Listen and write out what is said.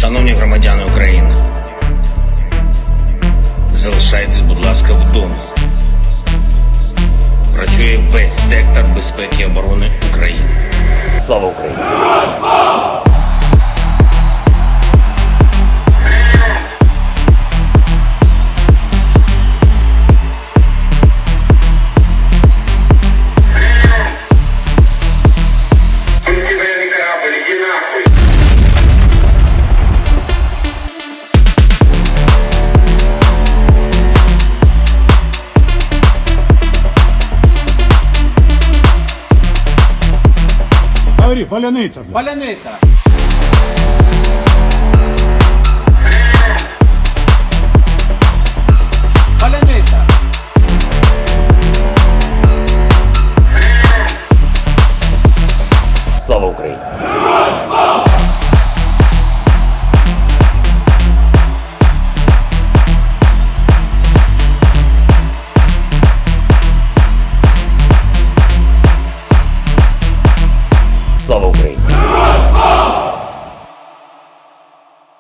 Шановні громадяни України, залишайтесь, будь ласка, вдома. Працює весь сектор безпеки і оборони України. Слава Україні! Говори, паляниця. Паляниця! Паляниця! Слава Україні! Слава Україні!